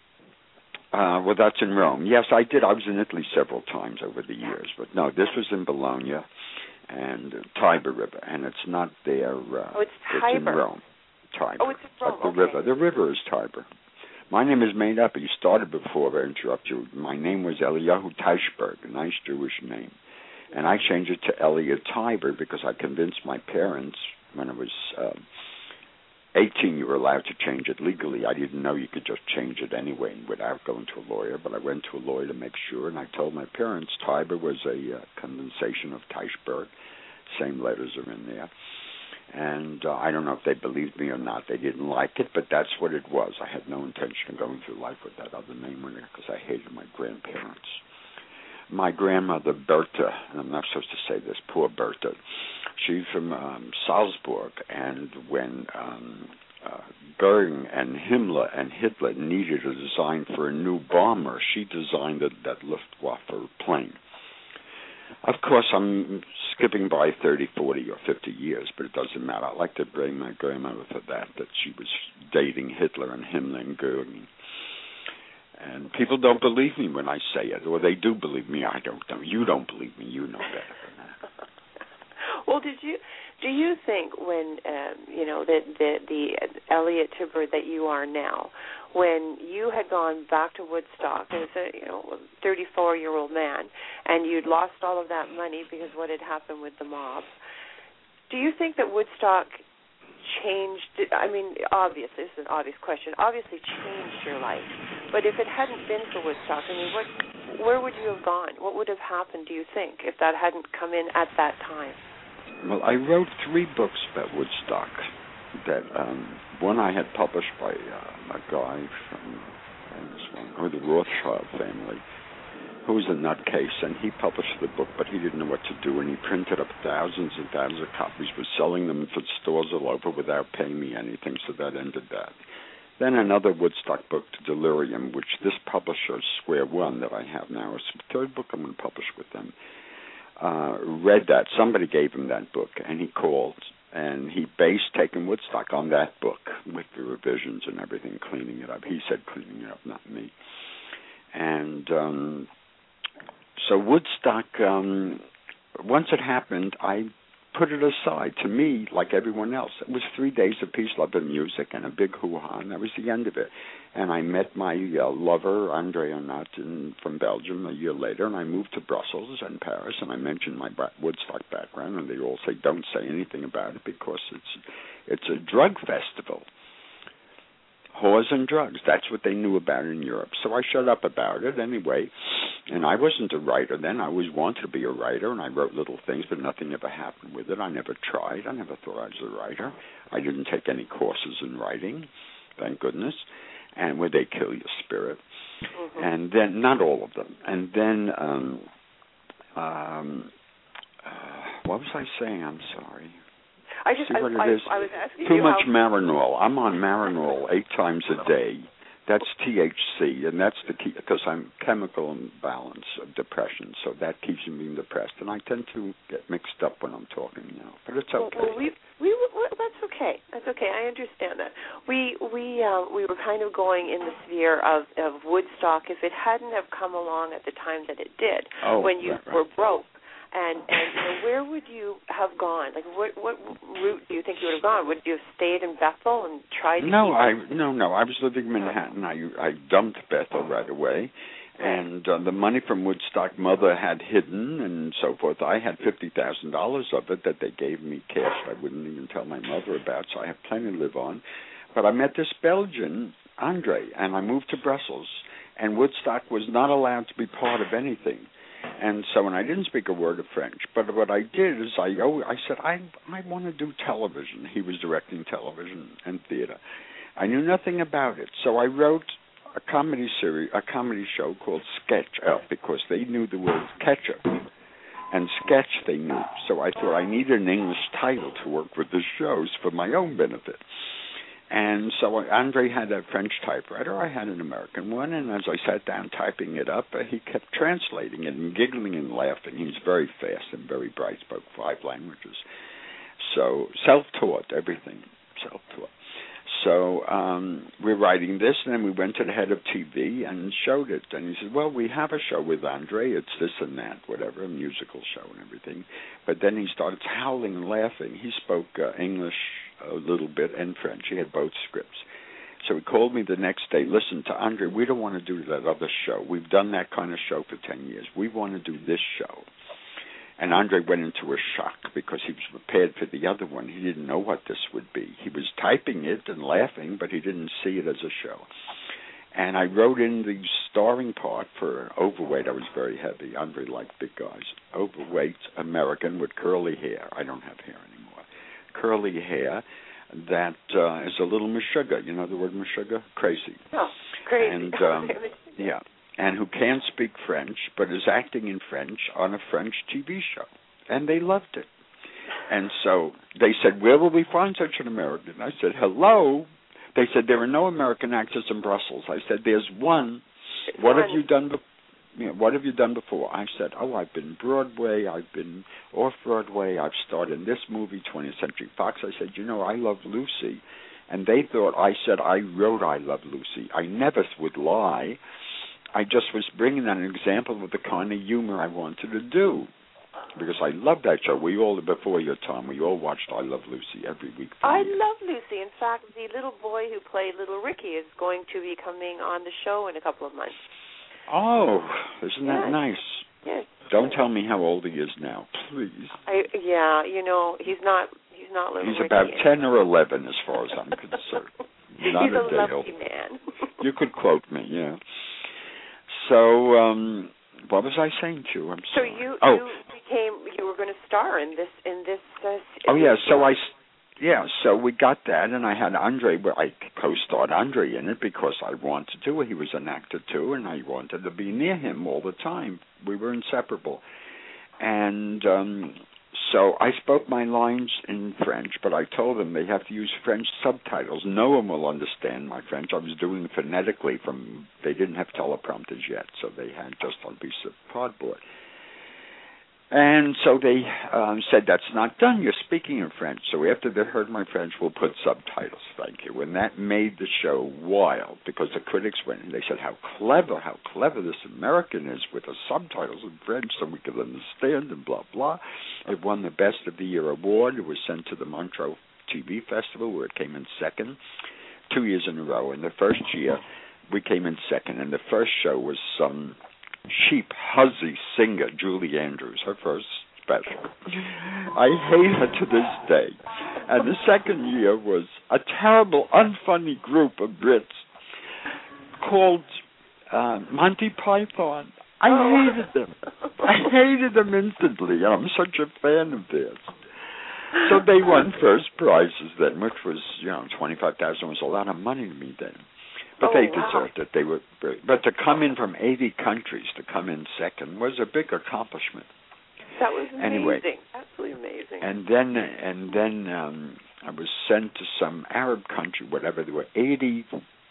Uh, well, that's in Rome. Yes, I did. I was in Italy several times over the years, but no, this was in Bologna and uh, Tiber River, and it's not there. Uh, oh, it's Tiber. It's in Rome. Tiber. Oh, it's in Rome. But the okay. river. The river is Tiber. My name is made up. You started before I interrupt you. My name was Eliyahu Teishberg, a nice Jewish name, and I changed it to Elliot Tiber because I convinced my parents when I was uh, eighteen, you were allowed to change it legally. I didn't know you could just change it anyway without going to a lawyer, but I went to a lawyer to make sure, and I told my parents Tiber was a uh, condensation of Teishberg. Same letters are in there. And uh, I don't know if they believed me or not. They didn't like it, but that's what it was. I had no intention of going through life with that other name in there because I hated my grandparents. My grandmother, Bertha, and I'm not supposed to say this, poor Bertha, she's from um, Salzburg, and when um, uh, Goering and Himmler and Hitler needed a design for a new bomber, she designed a, that Luftwaffe plane. Of course, I'm skipping by thirty, forty, or fifty years, but it doesn't matter. I like to blame my grandmother for that, that she was dating Hitler and Himmler and Goering. And people don't believe me when I say it, or they do believe me. I don't know. You don't believe me. You know better than that. Well, did you? Do you think when um, you know that the, the Elliot Tiber that you are now, when you had gone back to Woodstock as a you know thirty-four-year-old man, and you'd lost all of that money because what had happened with the mob, do you think that Woodstock changed? I mean, obviously, this is an obvious question. Obviously, changed your life. But if it hadn't been for Woodstock, I mean, what, where would you have gone? What would have happened? Do you think if that hadn't come in at that time? Well, I wrote three books about Woodstock. That um, one I had published by uh, a guy from or the Rothschild family, who was a nutcase, and he published the book, but he didn't know what to do, and he printed up thousands and thousands of copies, was selling them for stores all over without paying me anything, so that ended that. Then another Woodstock book, to Delirium, which this publisher, Square One, that I have now, is the third book I'm going to publish with them, uh, read that. Somebody gave him that book, and he called, and he based Taking Woodstock on that book with the revisions and everything, cleaning it up. He said cleaning it up, not me. And um, so Woodstock, um, once it happened, I put it aside. To me, like everyone else, it was three days of peace, love, and music, and a big hoo-ha, and that was the end of it. And I met my uh, lover, Andre Arnott, from Belgium a year later, and I moved to Brussels and Paris, and I mentioned my Woodstock background, and they all say, don't say anything about it because it's it's a drug festival. Whores and drugs, that's what they knew about in Europe. So I shut up about it anyway, and I wasn't a writer then. I always wanted to be a writer, and I wrote little things, but nothing ever happened with it. I never tried. I never thought I was a writer. I didn't take any courses in writing, thank goodness, and where they kill your spirit. Mm-hmm. And then, not all of them. And then, um, um, uh, what was I saying? I'm sorry. I just, See what I, it is? I, I was asking Too you much how... Marinol. I'm on Marinol eight times a day. That's T H C, and that's the key, because I'm chemical imbalance of depression, so that keeps me being depressed, and I tend to get mixed up when I'm talking now, but it's okay. Well, well we, we, well, that's okay. That's okay. I understand that. We we uh, we were kind of going in the sphere of, of Woodstock. If it hadn't have come along at the time that it did, oh, when you right, right. were broke, and and you know, where would you have gone? Like, what what route do you think you would have gone? Would you have stayed in Bethel and tried to No, keep I no no. I was living in Manhattan. I I dumped Bethel right away, and uh, the money from Woodstock Mother had hidden and so forth. I had fifty thousand dollars of it that they gave me cash. I wouldn't even tell my mother about, so I have plenty to live on. But I met this Belgian, Andre, and I moved to Brussels, and Woodstock was not allowed to be part of anything. And so, and I didn't speak a word of French, but what I did is I oh, I said, I I want to do television. He was directing television and theater. I knew nothing about it, so I wrote a comedy series, a comedy show called Sketch Up, because they knew the word ketchup, and sketch they knew. So I thought I needed an English title to work with the shows for my own benefit. And so Andre had a French typewriter, I had an American one, and as I sat down typing it up, uh, he kept translating it and giggling and laughing. He's very fast and very bright, spoke five languages. So self-taught, everything, self-taught. So um, we're writing this, and then we went to the head of T V and showed it. And he said, well, we have a show with Andre. It's this and that, whatever, a musical show and everything. But then he started howling and laughing. He spoke uh, English a little bit and French. He had both scripts. So he called me the next day. Listen, to Andre, we don't want to do that other show. We've done that kind of show for ten years. We want to do this show. And Andre went into a shock because he was prepared for the other one. He didn't know what this would be. He was typing it and laughing, but he didn't see it as a show. And I wrote in the starring part for overweight. I was very heavy. Andre liked big guys. Overweight American with curly hair. I don't have hair anymore. Curly hair that uh, is a little Meshuggah. You know the word Meshuggah? Crazy. Oh, crazy. And, um, yeah. And who can't speak French, but is acting in French on a French T V show. And they loved it. And so they said, where will we find such an American? I said, hello. They said, there are no American actors in Brussels. I said, there's one. It's what fun. have you done before? You know, what have you done before? I said, oh, I've been Broadway, I've been off-Broadway, I've starred in this movie, twentieth Century Fox. I said, you know, I Love Lucy. And they thought I said I wrote I Love Lucy. I never would lie. I just was bringing an example of the kind of humor I wanted to do, because I loved that show. We all, before your time, we all watched I Love Lucy every week. I love Lucy. In fact, the little boy who played Little Ricky is going to be coming on the show in a couple of months. Oh, isn't that yes. nice? Yes. Don't tell me how old he is now, please. I, yeah, you know, he's not He's not Little He's Ricky about anymore. ten or eleven, as far as I'm concerned. Not he's a, a day lovely old. man. You could quote me, yeah. So, um, what was I saying to you? I'm so sorry. you oh. you became you were going to star in this in this. Uh, in oh yeah, this so I. series. Yeah, so we got that, and I had Andre, well, I co-starred Andre in it because I wanted to. He was an actor, too, and I wanted to be near him all the time. We were inseparable. And um, so I spoke my lines in French, but I told them they have to use French subtitles. No one will understand my French. I was doing it phonetically from, they didn't have teleprompters yet, so they had just on a piece of cardboard. And so they um, said, that's not done. You're speaking in French. So after they heard my French, we'll put subtitles, thank you. And that made the show wild because the critics went and they said, how clever, how clever this American is with the subtitles in French so we could understand and blah, blah. It won the Best of the Year award. It was sent to the Montreux T V Festival where it came in second two years in a row. And the first year, we came in second. And the first show was some... cheap, huzzy singer, Julie Andrews, her first special. I hate her to this day. And the second year was a terrible, unfunny group of Brits called uh, Monty Python. I oh. hated them. I hated them instantly. I'm such a fan of theirs. So they won first prizes then, which was, you know, twenty-five thousand dollars was a lot of money to me then. But oh, they wow. deserved it. They were, but to come in from eighty countries to come in second was a big accomplishment. That was amazing. Anyway, absolutely amazing. And then, and then um, I was sent to some Arab country, whatever. There were eighty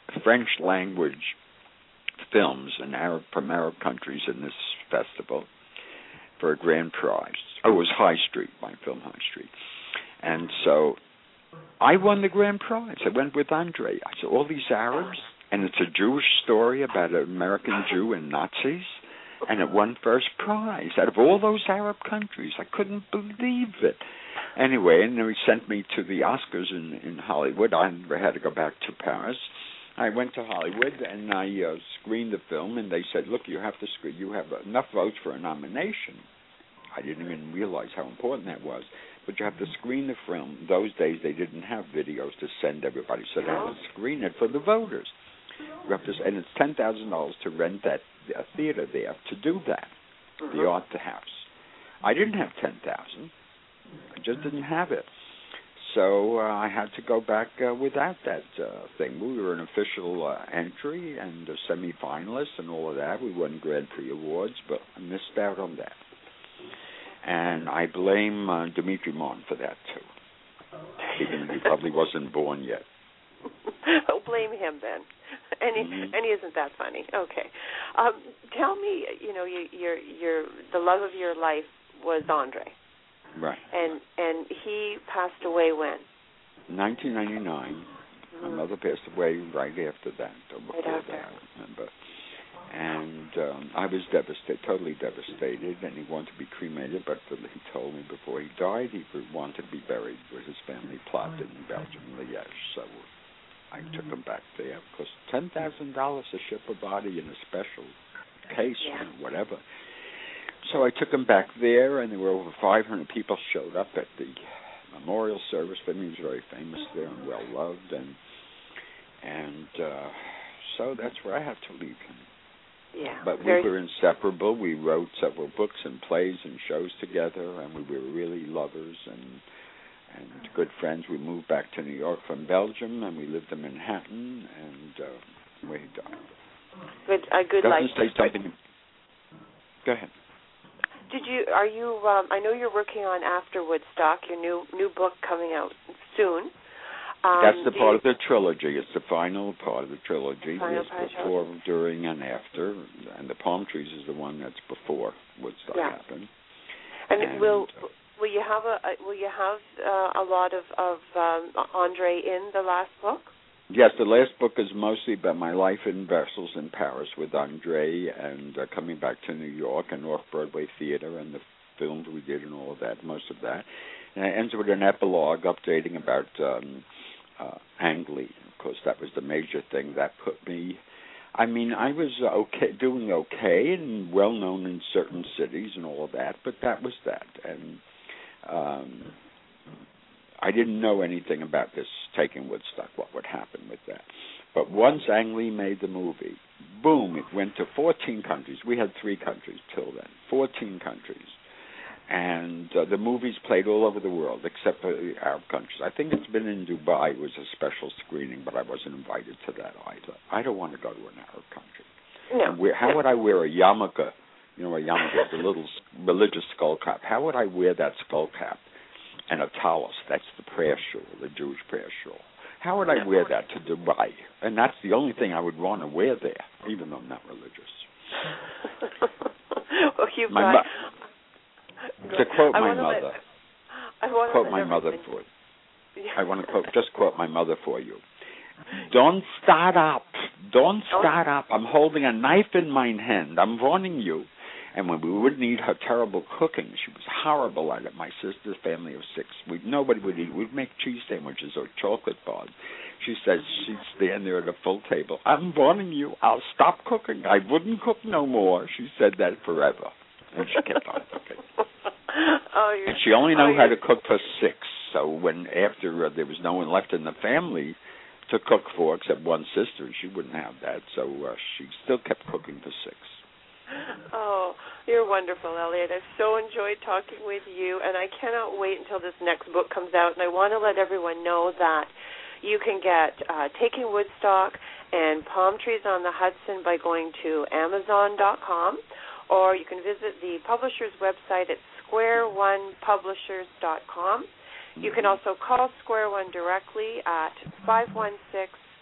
French language films and Arab from Arab countries in this festival for a grand prize. Oh, it was High Street, my film High Street. And so I won the grand prize. I went with Andre. I saw all these Arabs, and it's a Jewish story about an American Jew and Nazis, and it won first prize out of all those Arab countries. I couldn't believe it. Anyway, and then he sent me to the Oscars in, in Hollywood. I had to go back to Paris. I went to Hollywood, and I uh, screened the film, and they said, look, you have to screen. You have enough votes for a nomination. I didn't even realize how important that was. But you have to screen the film. Those days, they didn't have videos to send everybody, so they had to screen it for the voters. You have to, and it's ten thousand dollars to rent that uh, theater there to do that, mm-hmm. the Art House. I didn't have ten thousand dollars. I just didn't have it. So uh, I had to go back uh, without that uh, thing. We were an official uh, entry and a semifinalist and all of that. We won Grand Prix awards, but I missed out on that. And I blame uh, Dimitri Mon for that, too. Even though he probably wasn't born yet. Oh, blame him then. And he, mm-hmm. and he isn't that funny. Okay. Um, tell me, you know, you, your your the love of your life was Andre. Right. And and he passed away when? nineteen ninety-nine. Mm-hmm. My mother passed away right after that, or before right after. that, I remember. And um, I was devastated, totally devastated, and he wanted to be cremated, but he told me before he died he wanted to be buried where his family plotted in Belgium, Liège. So I took him back there, because ten thousand dollars to ship a body in a special case yeah. or whatever. So I took him back there, and there were over five hundred people showed up at the memorial service for him. He was very famous there and well-loved, and, and uh, so that's where I had to leave him. Yeah, but we very... were inseparable. We wrote several books and plays and shows together, and we were really lovers and and good friends. We moved back to New York from Belgium, and we lived in Manhattan, and uh, where he died. Good, a good Doesn't life. say something. Go ahead. Did you? Are you? Um, I know you're working on After Woodstock, your new new book coming out soon. Um, That's the part you, of the trilogy. It's the final part of the trilogy. Final It's part before, of during, and after. And the Palm Trees is the one that's before Woodstock yeah. happened. And, and will will you have a will you have uh, a lot of of um, Andre in the last book? Yes, the last book is mostly about my life in Brussels and Paris with Andre, and uh, coming back to New York and Off-Broadway theater and the films we did and all of that, most of that. And it ends with an epilogue updating about um, uh, Ang Lee. Of course, that was the major thing that put me. I mean, I was okay, doing okay and well known in certain cities and all of that, but that was that. And um, I didn't know anything about this taking Woodstock, what would happen with that. But once Ang Lee made the movie, boom, it went to fourteen countries. We had three countries till then, fourteen countries. And uh, the movies played all over the world, except for the Arab countries. I think it's been in Dubai. It was a special screening, but I wasn't invited to that either. I don't want to go to an Arab country. No. Wear, how would I wear a yarmulke? You know, a yarmulke, the little religious skull cap. How would I wear that skull cap and a talus? That's the prayer shawl, the Jewish prayer shawl. How would I wear that to Dubai? And that's the only thing I would want to wear there, even though I'm not religious. Well, you've my got... Mo- to quote I my mother, let, I want quote to my mother everything. for you. I want to quote, just quote my mother for you. Don't start up. Don't start up. I'm holding a knife in my hand. I'm warning you. And when we wouldn't eat her terrible cooking, she was horrible at it. My sister's family of six, we nobody would eat. We'd make cheese sandwiches or chocolate bars. She says she'd stand there at a full table. I'm warning you. I'll stop cooking. I wouldn't cook no more. She said that forever, and she kept on cooking. Oh, and she only knew oh, how to cook for six. So when after uh, there was no one left in the family to cook for except one sister, she wouldn't have that. So uh, she still kept cooking for six. Oh, you're wonderful, Elliot. I've so enjoyed talking with you, and I cannot wait until this next book comes out. And I want to let everyone know that you can get uh, Taking Woodstock and Palm Trees on the Hudson by going to Amazon dot com, or you can visit the publisher's website at square one publishers dot com. You can also call Square One directly at five one six,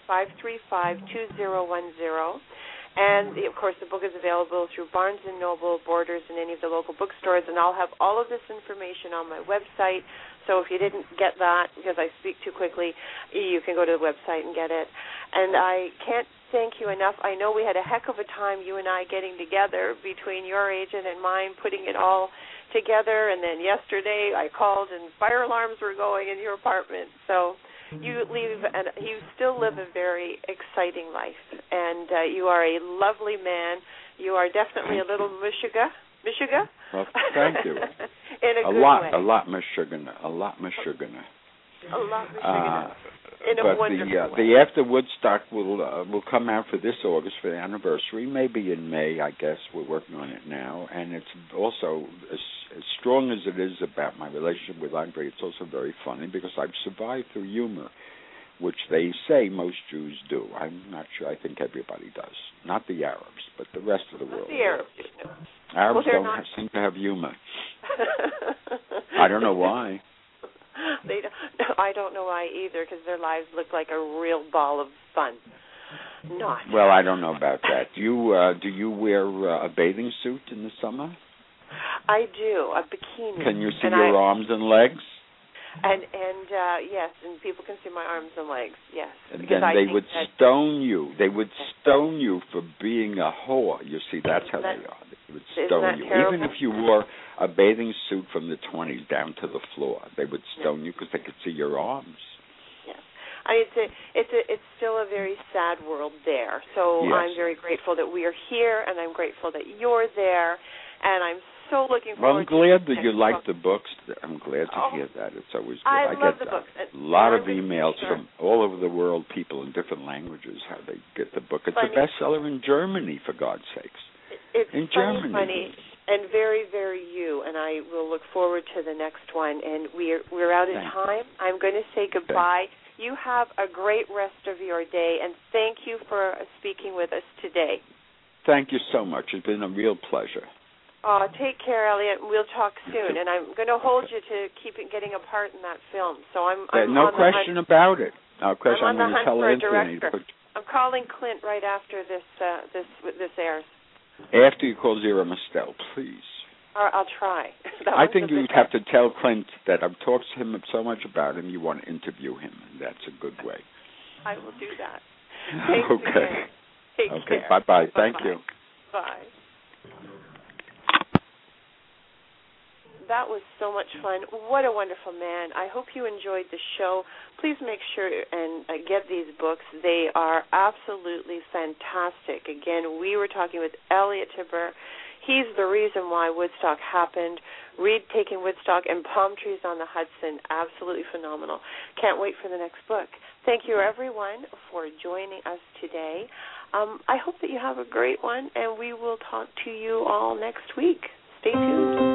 five three five, two zero one zero. And, of course, the book is available through Barnes and Noble, Borders, and any of the local bookstores. And I'll have all of this information on my website. So if you didn't get that, because I speak too quickly, you can go to the website and get it. And I can't thank you enough. I know we had a heck of a time, you and I, getting together between your agent and mine, putting it all together. And then yesterday I called and fire alarms were going in your apartment. So you leave, and you still live a very exciting life, and uh, you are a lovely man. You are definitely a little Meshuggah. Meshuggah? Well, thank you. In a, a good lot, way. a lot Meshuggah, a lot Meshuggah. A lot Meshuggah. Uh, in a but wonderful the uh, way. the After Woodstock will uh, will come out for this August for the anniversary. Maybe in May, I guess. We're working on it now, and it's also as, as strong as it is about my relationship with Andre. It's also very funny because I've survived through humor, which they say most Jews do. I'm not sure. I think everybody does. Not the Arabs, but the rest of the not world. The Arabs. No. Arabs well, don't not... have, seem to have humor. I don't know why. They don't, no, I don't know why either, because their lives look like a real ball of fun. Not. Well, I don't know about that. Do you uh, do you wear uh, a bathing suit in the summer? I do, a bikini. Can you see and your I, arms and legs? And and uh, yes, and people can see my arms and legs. Yes, and because then I they think would that, stone you. They would stone you for being a whore. You see, that's how that, they are. They would isn't stone that you, terrible? even if you wore a bathing suit from the twenties down to the floor. They would stone yeah. you because they could see your arms. Yeah, I mean, it's a, it's a, it's still a very sad world there. So yes. I'm very grateful that we are here, and I'm grateful that you're there, and I'm so looking Well, I'm forward. glad to that you like the books. I'm glad to oh, hear that. It's always good. I, I love get the a books. lot of I'm emails sure. from all over the world, people in different languages, how they get the book. It's funny. a bestseller in Germany, for God's sakes. It's in funny, Germany. funny, and very, very you. And I will look forward to the next one. And we're we're out of Thank time. You. I'm going to say goodbye. You have a great rest of your day, and thank you for speaking with us today. Thank you so much. It's been a real pleasure. Uh, take care, Elliot. We'll talk soon. And I'm going to hold you to keep getting a part in that film. So I'm, I'm yeah, no on question the hunt. about it. No question. I'm on I'm the going hunt to tell for a Anthony. director. I'm calling Clint right after this uh, this this airs. After you call Zero Mistel, please. Or I'll try. I think you'd have to tell Clint that I've talked to him so much about him, you want to interview him, and that's a good way. I will do that. Thanks okay. Again. Take okay. care. Bye-bye. Bye-bye. Thank you. Bye. That was so much fun. What a wonderful man. I hope you enjoyed the show. Please make sure and uh, get these books. They are absolutely fantastic. Again, we were talking with Elliot Tiber. He's the reason why Woodstock happened. Read Taking Woodstock and Palm Trees on the Hudson. Absolutely phenomenal. Can't wait for the next book. Thank you, everyone, for joining us today. Um, I hope that you have a great one, and we will talk to you all next week. Stay tuned.